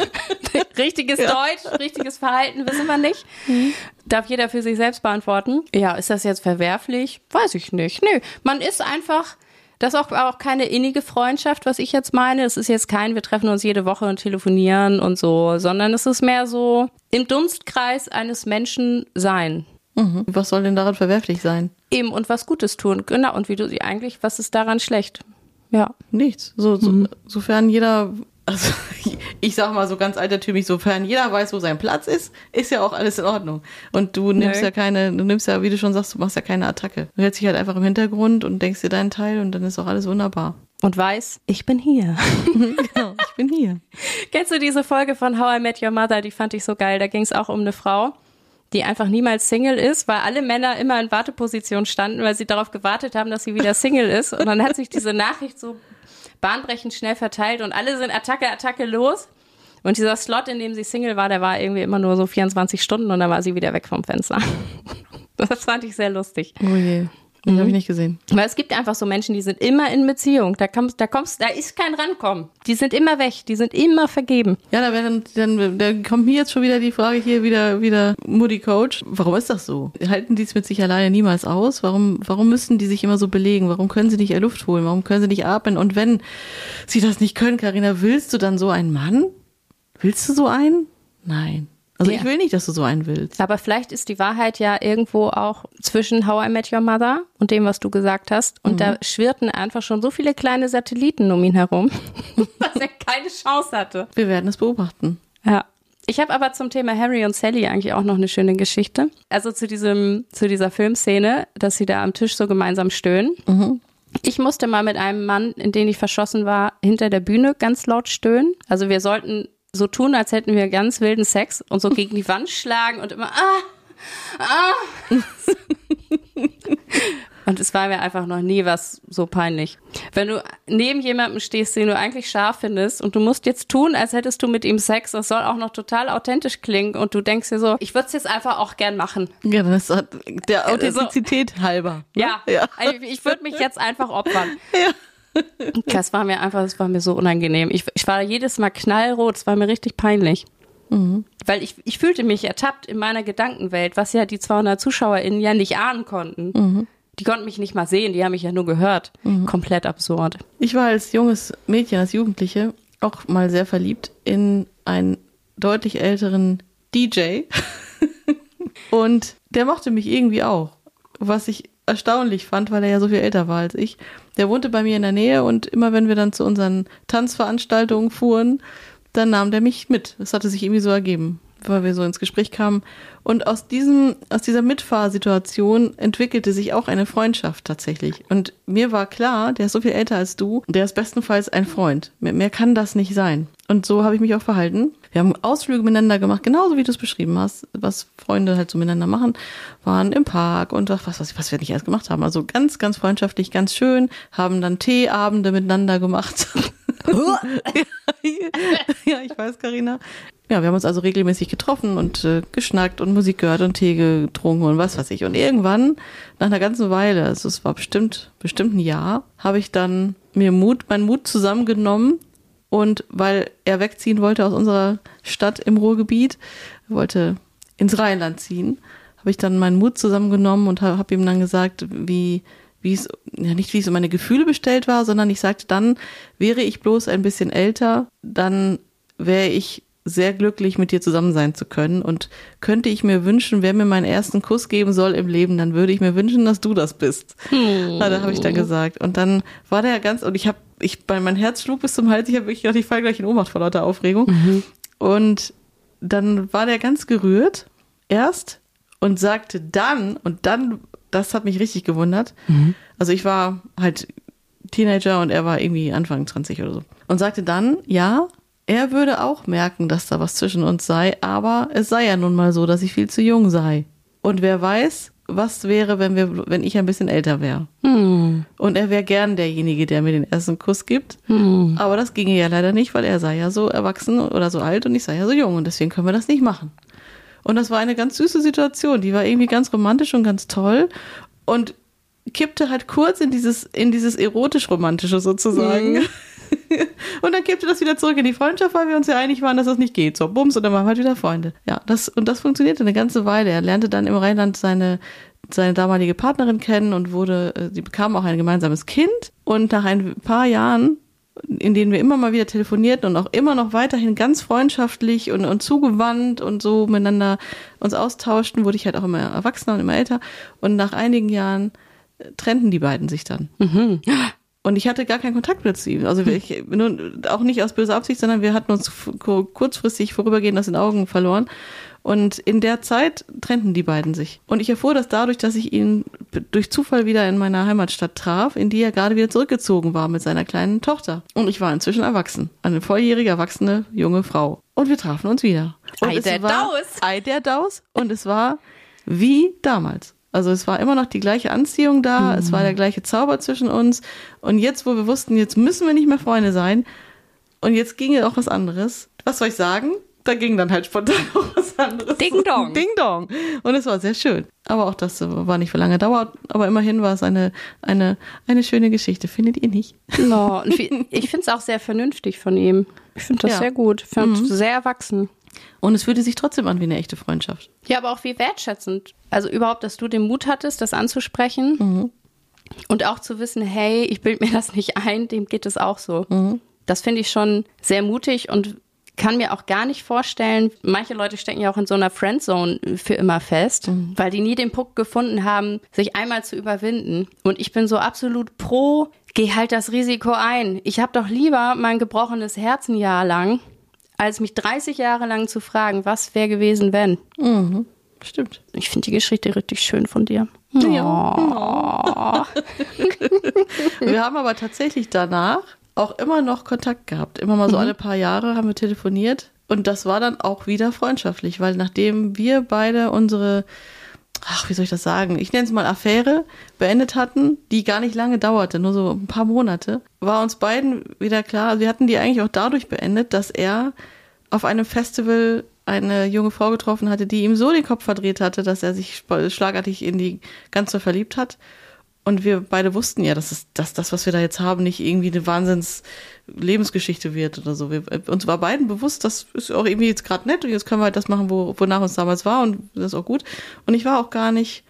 Richtiges ja. Deutsch, richtiges Verhalten, wissen wir nicht. Mhm. Darf jeder für sich selbst beantworten. Ja, ist das jetzt verwerflich? Weiß ich nicht. Nö, man ist einfach, das ist auch, auch keine innige Freundschaft, was ich jetzt meine. Es ist jetzt kein, wir treffen uns jede Woche und telefonieren und so, sondern es ist mehr so im Dunstkreis eines Menschen sein. Mhm. Was soll denn daran verwerflich sein? Eben, und was Gutes tun. Genau, und wie du sie eigentlich, was ist daran schlecht? Ja. Nichts. So, so, mhm. Sofern jeder, also ich sag mal so ganz altertümlich, sofern jeder weiß, wo sein Platz ist, ist ja auch alles in Ordnung. Und du nimmst Nö. ja keine, du nimmst ja, wie du schon sagst, du machst ja keine Attacke. Du hältst dich halt einfach im Hintergrund und denkst dir deinen Teil und dann ist auch alles wunderbar. Und weiß, ich bin hier. Genau, ich bin hier. Kennst du diese Folge von How I Met Your Mother? Die fand ich so geil. Da ging es auch um eine Frau, die einfach niemals Single ist, weil alle Männer immer in Warteposition standen, weil sie darauf gewartet haben, dass sie wieder Single ist. Und dann hat sich diese Nachricht so bahnbrechend schnell verteilt und alle sind Attacke, Attacke los. Und dieser Slot, in dem sie Single war, der war irgendwie immer nur so vierundzwanzig Stunden und dann war sie wieder weg vom Fenster. Das fand ich sehr lustig. Oh je. Den mhm. habe ich nicht gesehen. Weil es gibt einfach so Menschen, die sind immer in Beziehung. Da kommst, da kommst, da ist kein Rankommen. Die sind immer weg. Die sind immer vergeben. Ja, da werden, dann, dann kommt mir jetzt schon wieder die Frage hier wieder, wieder Moody Coach. Warum ist das so? Halten die es mit sich alleine niemals aus? Warum, warum müssen die sich immer so belegen? Warum können sie nicht Luft holen? Warum können sie nicht atmen? Und wenn sie das nicht können, Carina, willst du dann so einen Mann? Willst du so einen? Nein. Also ja. Ich will nicht, dass du so einen willst. Aber vielleicht ist die Wahrheit ja irgendwo auch zwischen How I Met Your Mother und dem, was du gesagt hast. Und mhm. da schwirrten einfach schon so viele kleine Satelliten um ihn herum, dass er keine Chance hatte. Wir werden es beobachten. Ja. Ich habe aber zum Thema Harry und Sally eigentlich auch noch eine schöne Geschichte. Also zu diesem, zu dieser Filmszene, dass sie da am Tisch so gemeinsam stöhnen. Mhm. Ich musste mal mit einem Mann, in den ich verschossen war, hinter der Bühne ganz laut stöhnen. Also wir sollten so tun, als hätten wir ganz wilden Sex und so gegen die Wand schlagen und immer ah, ah. Und es war mir einfach noch nie was so peinlich. Wenn du neben jemandem stehst, den du eigentlich scharf findest und du musst jetzt tun, als hättest du mit ihm Sex, das soll auch noch total authentisch klingen und du denkst dir so, ich würde es jetzt einfach auch gern machen. Ja, das ist der Authentizität so, halber. Ne? Ja, ja. Ich, ich würde mich jetzt einfach opfern. Ja. Das war mir einfach, das war mir so unangenehm. Ich, ich war jedes Mal knallrot, es war mir richtig peinlich. Mhm. Weil ich, ich fühlte mich ertappt in meiner Gedankenwelt, was ja die zweihundert ZuschauerInnen ja nicht ahnen konnten. Mhm. Die konnten mich nicht mal sehen, die haben mich ja nur gehört. Mhm. Komplett absurd. Ich war als junges Mädchen, als Jugendliche auch mal sehr verliebt in einen deutlich älteren D J. Und der mochte mich irgendwie auch, was ich erstaunlich fand, weil er ja so viel älter war als ich. Der wohnte bei mir in der Nähe und immer wenn wir dann zu unseren Tanzveranstaltungen fuhren, dann nahm der mich mit. Das hatte sich irgendwie so ergeben, weil wir so ins Gespräch kamen. Und aus diesem, aus dieser Mitfahrsituation entwickelte sich auch eine Freundschaft tatsächlich. Und mir war klar, der ist so viel älter als du, der ist bestenfalls ein Freund. Mehr, mehr kann das nicht sein. Und so habe ich mich auch verhalten. Wir haben Ausflüge miteinander gemacht, genauso wie du es beschrieben hast, was Freunde halt so miteinander machen, waren im Park und was, was, was wir nicht alles gemacht haben. Also ganz, ganz freundschaftlich, ganz schön, haben dann Teeabende miteinander gemacht. Ja, ich weiß, Carina. Ja, wir haben uns also regelmäßig getroffen und äh, geschnackt und Musik gehört und Tee getrunken und was weiß ich. Und irgendwann, nach einer ganzen Weile, also es war bestimmt, bestimmt ein Jahr, habe ich dann mir Mut, meinen Mut zusammengenommen. Und weil er wegziehen wollte aus unserer Stadt im Ruhrgebiet, wollte ins Rheinland ziehen, habe ich dann meinen Mut zusammengenommen und habe hab ihm dann gesagt, wie wie es, ja nicht wie es um meine Gefühle bestellt war, sondern ich sagte dann, wäre ich bloß ein bisschen älter, dann wäre ich sehr glücklich, mit dir zusammen sein zu können und könnte ich mir wünschen, wer mir meinen ersten Kuss geben soll im Leben, dann würde ich mir wünschen, dass du das bist. Hm. Ja, da habe ich dann gesagt. Und dann war der ganz, und ich habe, ich, bei mein Herz schlug bis zum Hals, ich habe wirklich gedacht, ich falle gleich in Ohnmacht vor lauter Aufregung. Mhm. Und dann war der ganz gerührt, erst, und sagte dann, und dann, das hat mich richtig gewundert. Mhm. Also ich war halt Teenager und er war irgendwie Anfang zwanzig oder so. Und sagte dann, ja, er würde auch merken, dass da was zwischen uns sei, aber es sei ja nun mal so, dass ich viel zu jung sei. Und wer weiß, was wäre, wenn wir, wenn ich ein bisschen älter wäre. Hm. Und er wäre gern derjenige, der mir den ersten Kuss gibt. Hm. Aber das ginge ja leider nicht, weil er sei ja so erwachsen oder so alt und ich sei ja so jung. Und deswegen können wir das nicht machen. Und das war eine ganz süße Situation. Die war irgendwie ganz romantisch und ganz toll. Und kippte halt kurz in dieses, in dieses erotisch-romantische sozusagen. Hm. Und dann kippte das wieder zurück in die Freundschaft, weil wir uns ja einig waren, dass das nicht geht. So, bums, und dann waren wir halt wieder Freunde. Ja, das, und das funktionierte eine ganze Weile. Er lernte dann im Rheinland seine, seine damalige Partnerin kennen und wurde, sie bekamen auch ein gemeinsames Kind. Und nach ein paar Jahren, in denen wir immer mal wieder telefonierten und auch immer noch weiterhin ganz freundschaftlich und, und zugewandt und so miteinander uns austauschten, wurde ich halt auch immer erwachsener und immer älter. Und nach einigen Jahren trennten die beiden sich dann. Mhm. Und ich hatte gar keinen Kontakt mehr zu ihm. Also ich, nur, auch nicht aus böser Absicht, sondern wir hatten uns kurzfristig vorübergehend aus den Augen verloren. Und in der Zeit trennten die beiden sich. Und ich erfuhr das dadurch, dass ich ihn durch Zufall wieder in meiner Heimatstadt traf, in die er gerade wieder zurückgezogen war mit seiner kleinen Tochter. Und ich war inzwischen erwachsen. Eine volljährige, erwachsene, junge Frau. Und wir trafen uns wieder. Und Ei der Daus. Ei der Daus. Und es war wie damals. Also es war immer noch die gleiche Anziehung da, mhm. Es war der gleiche Zauber zwischen uns. Und jetzt, wo wir wussten, jetzt müssen wir nicht mehr Freunde sein und jetzt ginge auch was anderes. Was soll ich sagen? Da ging dann halt spontan auch was anderes. Ding Dong. Ding Dong. Und es war sehr schön. Aber auch das war nicht für lange Dauer. Aber immerhin war es eine, eine, eine schöne Geschichte. Findet ihr nicht? No, ich finde es auch sehr vernünftig von ihm. Ich finde das ja. sehr gut. Ich finde es mhm. sehr erwachsen. Und es fühlte sich trotzdem an wie eine echte Freundschaft. Ja, aber auch wie wertschätzend. Also überhaupt, dass du den Mut hattest, das anzusprechen. Mhm. Und auch zu wissen, hey, ich bilde mir das nicht ein, dem geht es auch so. Mhm. Das finde ich schon sehr mutig und kann mir auch gar nicht vorstellen, manche Leute stecken ja auch in so einer Friendzone für immer fest, mhm. weil die nie den Punkt gefunden haben, sich einmal zu überwinden. Und ich bin so absolut pro, geh halt das Risiko ein. Ich habe doch lieber mein gebrochenes Herz ein Jahr lang, als mich dreißig Jahre lang zu fragen, was wäre gewesen, wenn. Mhm. Stimmt. Ich finde die Geschichte richtig schön von dir. Ja. Oh. Wir haben aber tatsächlich danach auch immer noch Kontakt gehabt. Immer mal so mhm. alle paar Jahre haben wir telefoniert. Und das war dann auch wieder freundschaftlich, weil nachdem wir beide unsere, ach, wie soll ich das sagen, ich nenne es mal Affäre, beendet hatten, die gar nicht lange dauerte, nur so ein paar Monate, war uns beiden wieder klar, also wir hatten die eigentlich auch dadurch beendet, dass er auf einem Festival eine junge Frau getroffen hatte, die ihm so den Kopf verdreht hatte, dass er sich schlagartig in die Ganze verliebt hat. Und wir beide wussten ja, dass, es, dass das, was wir da jetzt haben, nicht irgendwie eine Wahnsinns-Lebensgeschichte wird oder so. Wir, uns war beiden bewusst, das ist auch irgendwie jetzt gerade nett und jetzt können wir halt das machen, wo, wonach uns damals war und das ist auch gut. Und ich war auch gar nicht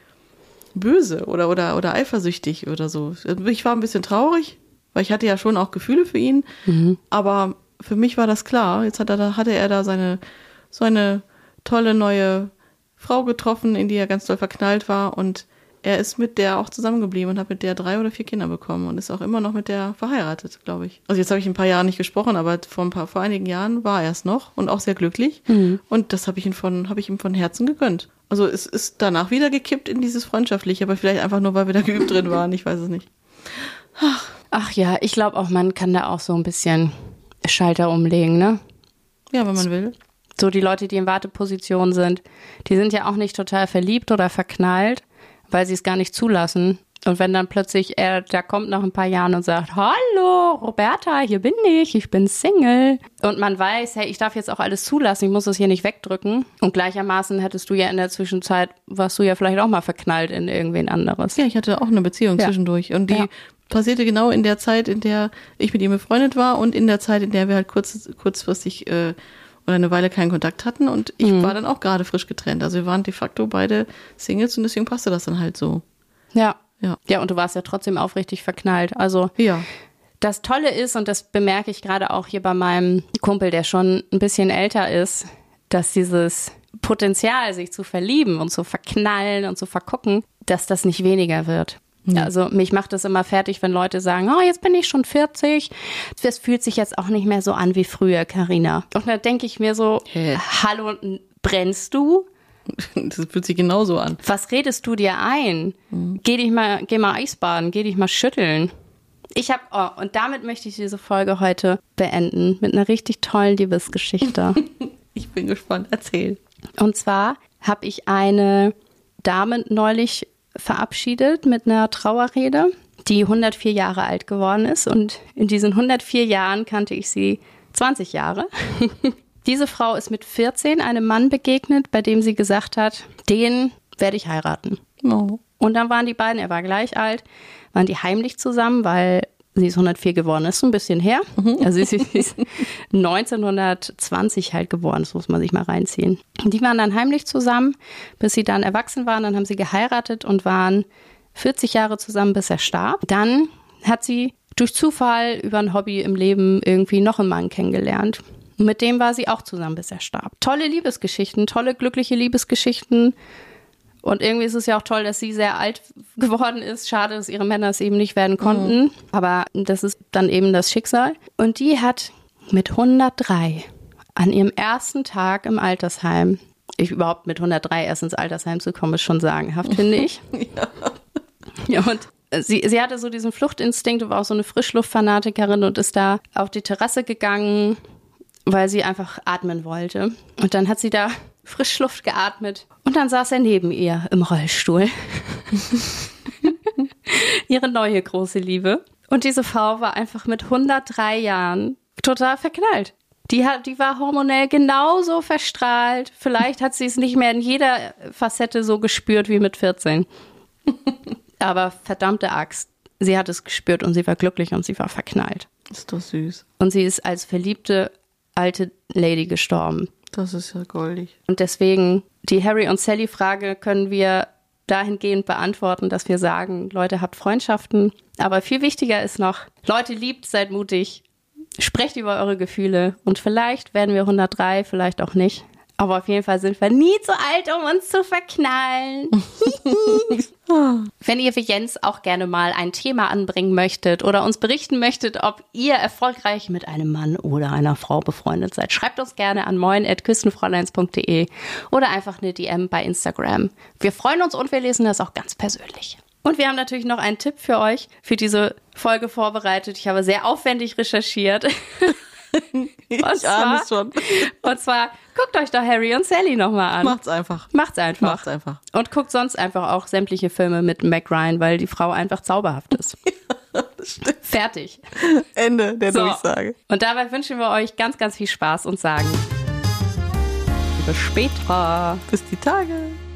böse oder, oder, oder eifersüchtig oder so. Ich war ein bisschen traurig, weil ich hatte ja schon auch Gefühle für ihn, mhm. aber für mich war das klar. Jetzt hat er, hatte er da seine, so eine tolle neue Frau getroffen, in die er ganz doll verknallt war und er ist mit der auch zusammengeblieben und hat mit der drei oder vier Kinder bekommen und ist auch immer noch mit der verheiratet, glaube ich. Also jetzt habe ich ein paar Jahre nicht gesprochen, aber vor ein paar, vor einigen Jahren war er es noch und auch sehr glücklich. Mhm. Und das habe ich ihm von, habe ich ihm von Herzen gegönnt. Also es ist danach wieder gekippt in dieses Freundschaftliche, aber vielleicht einfach nur, weil wir da geübt drin waren. Ich weiß es nicht. Ach, Ach ja, ich glaube auch, man kann da auch so ein bisschen Schalter umlegen, ne? Ja, wenn man will. So die Leute, die in Warteposition sind, die sind ja auch nicht total verliebt oder verknallt, weil sie es gar nicht zulassen. Und wenn dann plötzlich er da kommt nach ein paar Jahren und sagt, hallo, Roberta, hier bin ich, ich bin Single. Und man weiß, hey, ich darf jetzt auch alles zulassen, ich muss das hier nicht wegdrücken. Und gleichermaßen hättest du ja in der Zwischenzeit, warst du ja vielleicht auch mal verknallt in irgendwen anderes. Ja, ich hatte auch eine Beziehung ja. zwischendurch. Und die ja. passierte genau in der Zeit, in der ich mit ihm befreundet war und in der Zeit, in der wir halt kurz, kurzfristig äh, oder eine Weile keinen Kontakt hatten. Und ich mhm. war dann auch gerade frisch getrennt. Also wir waren de facto beide Singles und deswegen passte das dann halt so. Ja. Ja. Ja, und du warst ja trotzdem aufrichtig verknallt. Also ja. Das Tolle ist, und das bemerke ich gerade auch hier bei meinem Kumpel, der schon ein bisschen älter ist, dass dieses Potenzial, sich zu verlieben und zu verknallen und zu vergucken, dass das nicht weniger wird. Mhm. Also mich macht es immer fertig, wenn Leute sagen, oh, jetzt bin ich schon vierzig. Das fühlt sich jetzt auch nicht mehr so an wie früher, Carina. Und da denke ich mir so, Hä? hallo, brennst du? Das fühlt sich genauso an. Was redest du dir ein? Mhm. Geh dich mal, geh mal Eisbaden, geh dich mal schütteln. Ich habe, oh, und damit möchte ich diese Folge heute beenden mit einer richtig tollen Liebesgeschichte. Ich bin gespannt, erzähl. Und zwar habe ich eine Dame neulich verabschiedet mit einer Trauerrede, die hundertvier Jahre alt geworden ist. Und in diesen hundertvier Jahren kannte ich sie zwanzig Jahre. Diese Frau ist mit vierzehn einem Mann begegnet, bei dem sie gesagt hat, den werde ich heiraten. Oh. Und dann waren die beiden, er war gleich alt, waren die heimlich zusammen, weil sie ist hundertvier geworden, ist so ein bisschen her. Also sie ist neunzehnhundertzwanzig halt geworden, das muss man sich mal reinziehen. Und die waren dann heimlich zusammen, bis sie dann erwachsen waren, dann haben sie geheiratet und waren vierzig Jahre zusammen, bis er starb. Dann hat sie durch Zufall über ein Hobby im Leben irgendwie noch einen Mann kennengelernt. Und mit dem war sie auch zusammen, bis er starb. Tolle Liebesgeschichten, tolle glückliche Liebesgeschichten. Und irgendwie ist es ja auch toll, dass sie sehr alt geworden ist. Schade, dass ihre Männer es eben nicht werden konnten. Mhm. Aber das ist dann eben das Schicksal. Und die hat mit hundertdrei an ihrem ersten Tag im Altersheim, ich überhaupt mit hundertdrei erst ins Altersheim zu kommen, ist schon sagenhaft, finde ich. Ja. Ja, und sie, sie hatte so diesen Fluchtinstinkt, war auch so eine Frischluftfanatikerin und ist da auf die Terrasse gegangen, weil sie einfach atmen wollte. Und dann hat sie da Frischluft geatmet und dann saß er neben ihr im Rollstuhl. Ihre neue große Liebe. Und diese Frau war einfach mit hundertdrei Jahren total verknallt. Die, hat, die war hormonell genauso verstrahlt. Vielleicht hat sie es nicht mehr in jeder Facette so gespürt wie mit vierzehn. Aber verdammte Axt, sie hat es gespürt und sie war glücklich und sie war verknallt. Ist doch süß. Und sie ist als verliebte alte Lady gestorben. Das ist ja goldig. Und deswegen, die Harry und Sally-Frage können wir dahingehend beantworten, dass wir sagen, Leute, habt Freundschaften. Aber viel wichtiger ist noch, Leute, liebt, seid mutig, sprecht über eure Gefühle. Und vielleicht werden wir hundertdrei, vielleicht auch nicht. Aber auf jeden Fall sind wir nie zu alt, um uns zu verknallen. Wenn ihr wie Jens auch gerne mal ein Thema anbringen möchtet oder uns berichten möchtet, ob ihr erfolgreich mit einem Mann oder einer Frau befreundet seid, schreibt uns gerne an moin at küstenfräuleins punkt de oder einfach eine D M bei Instagram. Wir freuen uns und wir lesen das auch ganz persönlich. Und wir haben natürlich noch einen Tipp für euch für diese Folge vorbereitet. Ich habe sehr aufwendig recherchiert. Ich ahne es schon. Und zwar, guckt euch doch Harry und Sally nochmal an. Macht's einfach. Macht's einfach. Macht's einfach. Und guckt sonst einfach auch sämtliche Filme mit Meg Ryan, weil die Frau einfach zauberhaft ist. Ja, das stimmt. Fertig. Ende der so. Durchsage. Und dabei wünschen wir euch ganz, ganz viel Spaß und sagen bis später. Bis die Tage.